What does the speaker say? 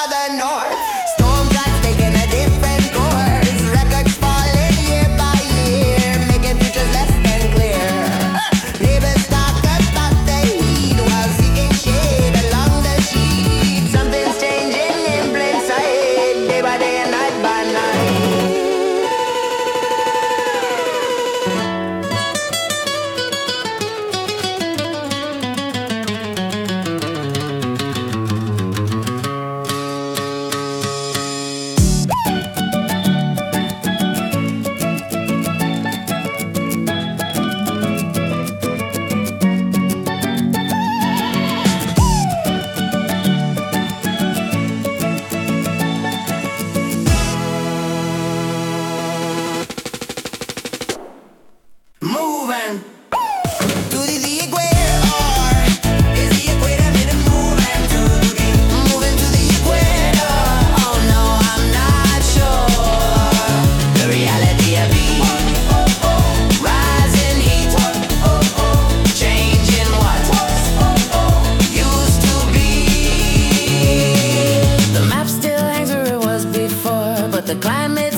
the north. Storm clouds taking a different course. Records falling year by year, making futures less than clear. Neighbors talk about the heat while seeking shade along the sheet. Something's changing in plain sight, day by day and night by night. Moving to the equator. Is the equator meaning moving to moving to the equator? Oh no, I'm not sure. The reality of heat, rising heat, changing what used to be. The map still hangs where it was before, but the climate